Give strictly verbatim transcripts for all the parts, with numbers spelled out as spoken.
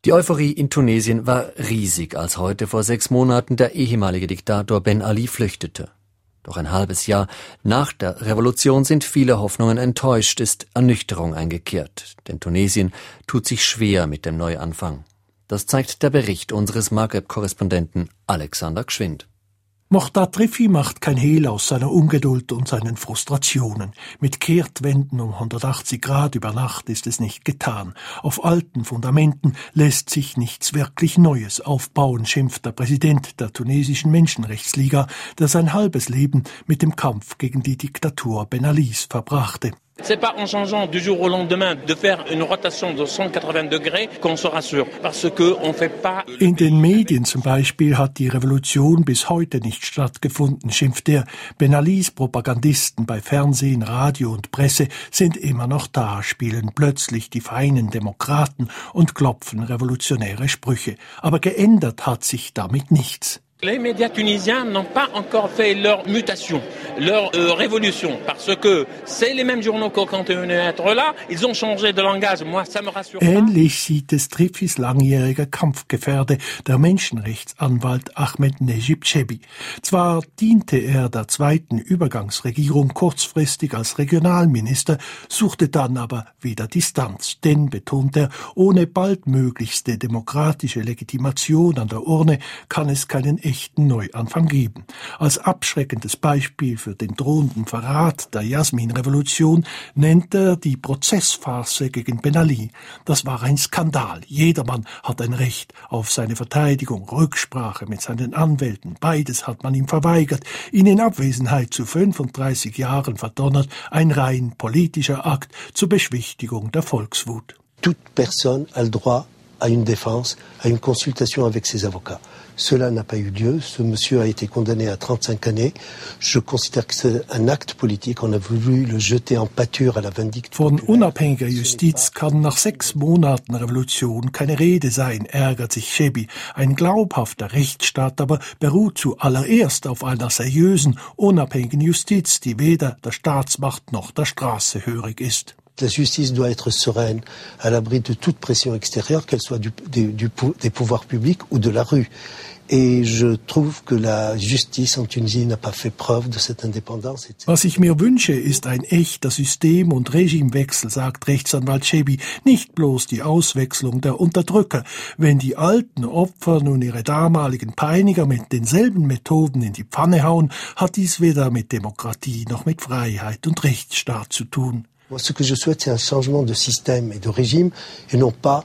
Die Euphorie in Tunesien war riesig, als heute vor sechs Monaten der ehemalige Diktator Ben Ali flüchtete. Doch ein halbes Jahr nach der Revolution sind viele Hoffnungen enttäuscht, ist Ernüchterung eingekehrt. Denn Tunesien tut sich schwer mit dem Neuanfang. Das zeigt der Bericht unseres Maghreb-Korrespondenten Alexander Gschwind. Mokhtar Riffi macht kein Hehl aus seiner Ungeduld und seinen Frustrationen. Mit Kehrtwenden um hundertachtzig Grad über Nacht ist es nicht getan. Auf alten Fundamenten lässt sich nichts wirklich Neues aufbauen, schimpft der Präsident der tunesischen Menschenrechtsliga, der sein halbes Leben mit dem Kampf gegen die Diktatur Ben Alis verbrachte. C'est pas en changeant du jour au lendemain de faire une rotation de cent quatre-vingts degrés qu'on se rassure, parce que on fait pas. In den Medien zum Beispiel hat die Revolution bis heute nicht stattgefunden, schimpft er. Ben Alis Propagandisten bei Fernsehen, Radio und Presse sind immer noch da, spielen plötzlich die feinen Demokraten und klopfen revolutionäre Sprüche. Aber geändert hat sich damit nichts. Les médias tunisiens n'ont pas encore fait leur mutation, leur euh, révolution, parce que c'est les mêmes journaux qui continuent à être là, ils ont changé de langage, moi ça me rassure pas. Ähnlich sieht es Riffis langjähriger Kampfgefährte, der Menschenrechtsanwalt Ahmed Necip Chebbi. Zwar diente er der zweiten Übergangsregierung kurzfristig als Regionalminister, suchte dann aber wieder Distanz, denn, betont er, ohne baldmöglichste demokratische Legitimation an der Urne kann es keinen echten Neuanfang geben. Als abschreckendes Beispiel für den drohenden Verrat der Jasmin-Revolution nennt er die Prozessfarce gegen Ben Ali. Das war ein Skandal. Jedermann hat ein Recht auf seine Verteidigung, Rücksprache mit seinen Anwälten. Beides hat man ihm verweigert. Ihn in Abwesenheit zu fünfunddreißig Jahren verdonnert. Ein rein politischer Akt zur Beschwichtigung der Volkswut. Toute personne a le droit à une défense, à une consultation avec ses avocats. Cela n'a pas eu lieu. Ce monsieur a été condamné à trente-cinq années. Je considère que c'est un acte politique. On a voulu le jeter en pâture à la vindicte. Von unabhängiger Justiz kann nach sechs Monaten Revolution keine Rede sein, ärgert sich Chebbi. Ein glaubhafter Rechtsstaat aber beruht zuallererst auf einer seriösen, unabhängigen Justiz, die weder der Staatsmacht noch der Straße hörig ist. La justice doit être sereine, à l'abri de toute pression extérieure, qu'elle soit du, du, du, des pouvoirs publics ou de la rue. Et je trouve que la justice en Tunisie n'a pas fait preuve de cette indépendance. Was ich mir wünsche, ist ein echter System- und Regimewechsel, sagt Rechtsanwalt Chebbi, nicht bloß die Auswechslung der Unterdrücker. Wenn die alten Opfer nun ihre damaligen Peiniger mit denselben Methoden in die Pfanne hauen, hat dies weder mit Demokratie noch mit Freiheit und Rechtsstaat zu tun. Moi, ce que je souhaite, c'est un changement de système et de régime, et non pas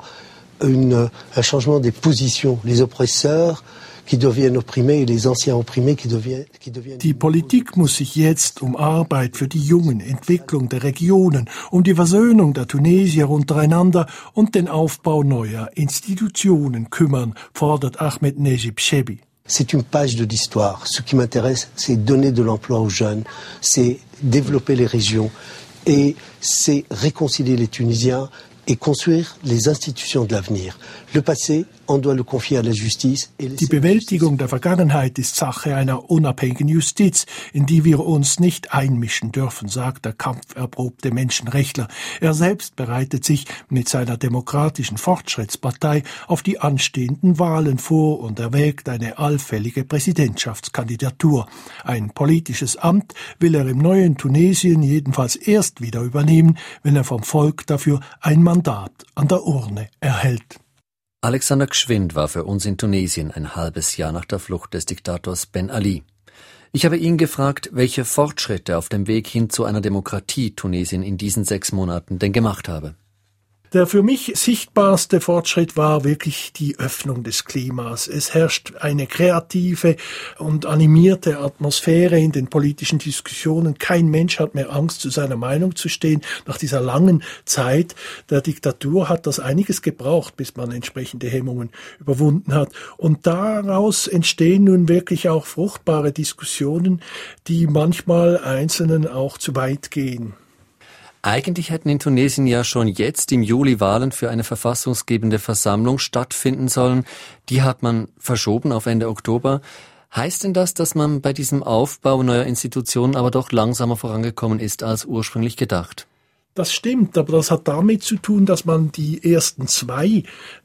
une, un changement des positions. Les oppresseurs qui deviennent opprimés et les anciens opprimés qui deviennent, qui deviennent... Die Politik muss sich jetzt um Arbeit für die Jungen, Entwicklung der Regionen, um die Versöhnung der Tunesier untereinander und den Aufbau neuer Institutionen kümmern, fordert Ahmed Necip Chebbi. C'est une page de l'histoire. Ce qui m'intéresse, c'est donner de l'emploi aux jeunes, c'est développer les régions. Et c'est réconcilier les Tunisiens et construire les institutions de l'avenir. Le passé, on doit le confier à la justice. Die Bewältigung der Vergangenheit ist Sache einer unabhängigen Justiz, in die wir uns nicht einmischen dürfen, sagt der kampferprobte Menschenrechtler. Er selbst bereitet sich mit seiner demokratischen Fortschrittspartei auf die anstehenden Wahlen vor und erwägt eine allfällige Präsidentschaftskandidatur. Ein politisches Amt will er im neuen Tunesien jedenfalls erst wieder übernehmen, wenn er vom Volk dafür ein Mandat an der Urne erhält. Alexander Gschwind war für uns in Tunesien ein halbes Jahr nach der Flucht des Diktators Ben Ali. Ich habe ihn gefragt, welche Fortschritte auf dem Weg hin zu einer Demokratie Tunesien in diesen sechs Monaten denn gemacht habe. Der für mich sichtbarste Fortschritt war wirklich die Öffnung des Klimas. Es herrscht eine kreative und animierte Atmosphäre in den politischen Diskussionen. Kein Mensch hat mehr Angst, zu seiner Meinung zu stehen. Nach dieser langen Zeit der Diktatur hat das einiges gebraucht, bis man entsprechende Hemmungen überwunden hat. Und daraus entstehen nun wirklich auch fruchtbare Diskussionen, die manchmal Einzelnen auch zu weit gehen. Eigentlich hätten in Tunesien ja schon jetzt im Juli Wahlen für eine verfassungsgebende Versammlung stattfinden sollen. Die hat man verschoben auf Ende Oktober. Heißt denn das, dass man bei diesem Aufbau neuer Institutionen aber doch langsamer vorangekommen ist als ursprünglich gedacht? Das stimmt, aber das hat damit zu tun, dass man die ersten zwei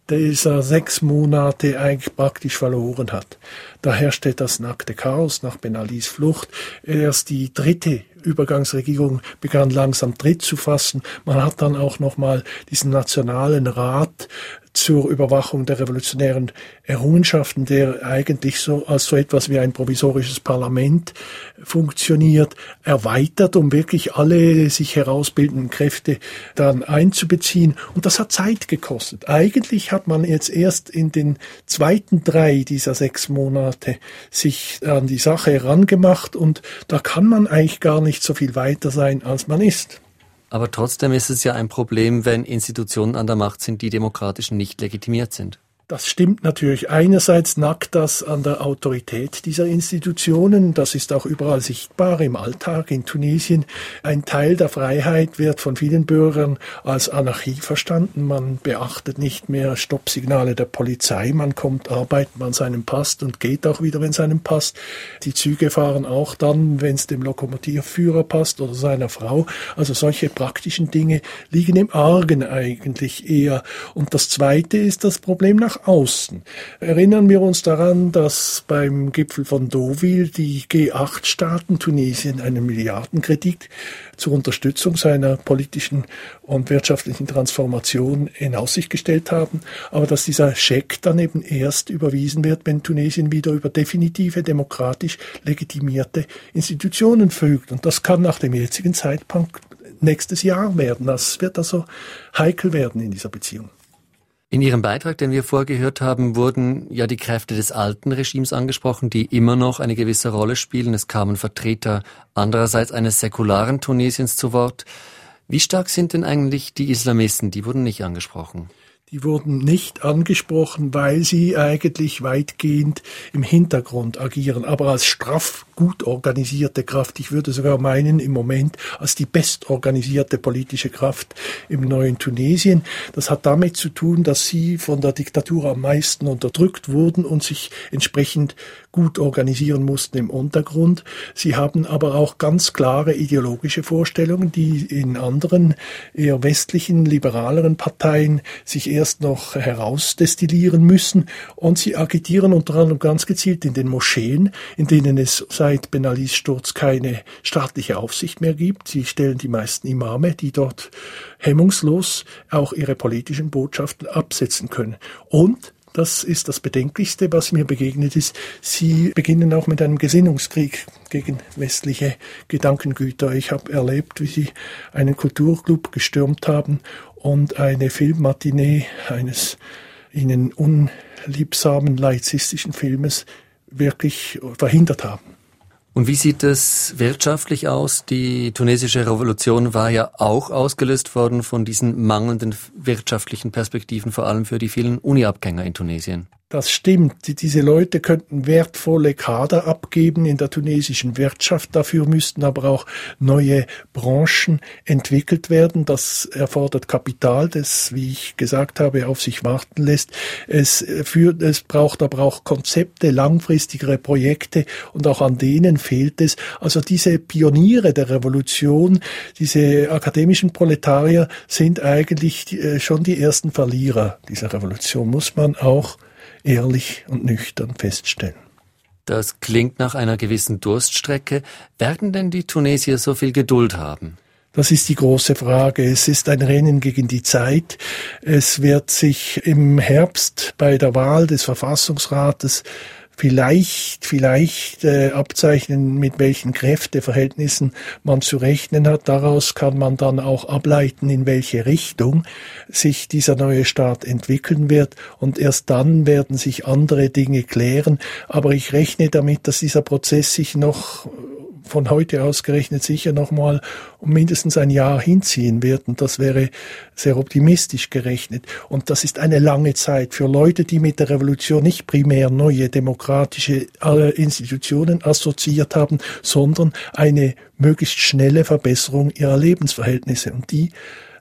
dieser sechs Monate eigentlich praktisch verloren hat. Da herrschte das nackte Chaos nach Ben Alis Flucht. Erst die dritte Übergangsregierung begann langsam Tritt zu fassen. Man hat dann auch nochmal diesen Nationalen Rat zur Überwachung der revolutionären Errungenschaften, der eigentlich so als so etwas wie ein provisorisches Parlament funktioniert, erweitert, um wirklich alle sich herausbildenden Kräfte dann einzubeziehen. Und das hat Zeit gekostet. Eigentlich hat man jetzt erst in den zweiten drei dieser sechs Monate sich an die Sache herangemacht und da kann man eigentlich gar nicht so viel weiter sein, als man ist. Aber trotzdem ist es ja ein Problem, wenn Institutionen an der Macht sind, die demokratisch nicht legitimiert sind. Das stimmt natürlich. Einerseits nagt das an der Autorität dieser Institutionen. Das ist auch überall sichtbar im Alltag in Tunesien. Ein Teil der Freiheit wird von vielen Bürgern als Anarchie verstanden. Man beachtet nicht mehr Stoppsignale der Polizei. Man kommt arbeiten, wann es einem passt und geht auch wieder, wenn es einem passt. Die Züge fahren auch dann, wenn es dem Lokomotivführer passt oder seiner Frau. Also solche praktischen Dinge liegen im Argen eigentlich eher. Und das Zweite ist das Problem nach außen. Erinnern wir uns daran, dass beim Gipfel von Deauville die G acht Staaten Tunesien einen Milliardenkredit zur Unterstützung seiner politischen und wirtschaftlichen Transformation in Aussicht gestellt haben, aber dass dieser Scheck dann eben erst überwiesen wird, wenn Tunesien wieder über definitive, demokratisch legitimierte Institutionen verfügt. Und das kann nach dem jetzigen Zeitpunkt nächstes Jahr werden. Das wird also heikel werden in dieser Beziehung. In Ihrem Beitrag, den wir vorgehört haben, wurden ja die Kräfte des alten Regimes angesprochen, die immer noch eine gewisse Rolle spielen. Es kamen Vertreter andererseits eines säkularen Tunesiens zu Wort. Wie stark sind denn eigentlich die Islamisten? Die wurden nicht angesprochen. Die wurden nicht angesprochen, weil sie eigentlich weitgehend im Hintergrund agieren, aber als straff gut organisierte Kraft. Ich würde sogar meinen, im Moment als die bestorganisierte politische Kraft im neuen Tunesien. Das hat damit zu tun, dass sie von der Diktatur am meisten unterdrückt wurden und sich entsprechend gut organisieren mussten im Untergrund. Sie haben aber auch ganz klare ideologische Vorstellungen, die in anderen eher westlichen, liberaleren Parteien sich erst noch herausdestillieren müssen. Und sie agitieren unter anderem ganz gezielt in den Moscheen, in denen es seit Ben Alis Sturz keine staatliche Aufsicht mehr gibt. Sie stellen die meisten Imame, die dort hemmungslos auch ihre politischen Botschaften absetzen können. Und das ist das Bedenklichste, was mir begegnet ist. Sie beginnen auch mit einem Gesinnungskrieg gegen westliche Gedankengüter. Ich habe erlebt, wie sie einen Kulturclub gestürmt haben und eine Filmmatinee eines ihnen unliebsamen laizistischen Filmes wirklich verhindert haben. Und wie sieht es wirtschaftlich aus? Die tunesische Revolution war ja auch ausgelöst worden von diesen mangelnden wirtschaftlichen Perspektiven, vor allem für die vielen Uni-Abgänger in Tunesien. Das stimmt. Diese Leute könnten wertvolle Kader abgeben in der tunesischen Wirtschaft. Dafür müssten aber auch neue Branchen entwickelt werden. Das erfordert Kapital, das, wie ich gesagt habe, auf sich warten lässt. Es, führt, es braucht aber auch Konzepte, langfristigere Projekte und auch an denen fehlt es. Also diese Pioniere der Revolution, diese akademischen Proletarier sind eigentlich schon die ersten Verlierer dieser Revolution, muss man auch ehrlich und nüchtern feststellen. Das klingt nach einer gewissen Durststrecke. Werden denn die Tunesier so viel Geduld haben? Das ist die große Frage. Es ist ein Rennen gegen die Zeit. Es wird sich im Herbst bei der Wahl des Verfassungsrates Vielleicht, vielleicht äh, abzeichnen, mit welchen Kräfteverhältnissen man zu rechnen hat. Daraus kann man dann auch ableiten, in welche Richtung sich dieser neue Staat entwickeln wird. Und erst dann werden sich andere Dinge klären. Aber ich rechne damit, dass dieser Prozess sich noch von heute aus gerechnet sicher noch mal um mindestens ein Jahr hinziehen wird. Und das wäre sehr optimistisch gerechnet. Und das ist eine lange Zeit für Leute, die mit der Revolution nicht primär neue demokratische Institutionen assoziiert haben, sondern eine möglichst schnelle Verbesserung ihrer Lebensverhältnisse. Und die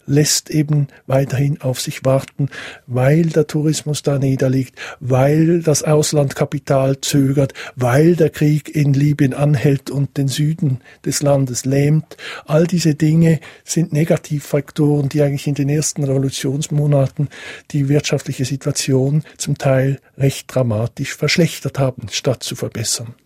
lässt eben weiterhin auf sich warten, weil der Tourismus da niederliegt, weil das Auslandkapital zögert, weil der Krieg in Libyen anhält und den Süden des Landes lähmt. All diese Dinge sind Negativfaktoren, die eigentlich in den ersten Revolutionsmonaten die wirtschaftliche Situation zum Teil recht dramatisch verschlechtert haben, statt zu verbessern.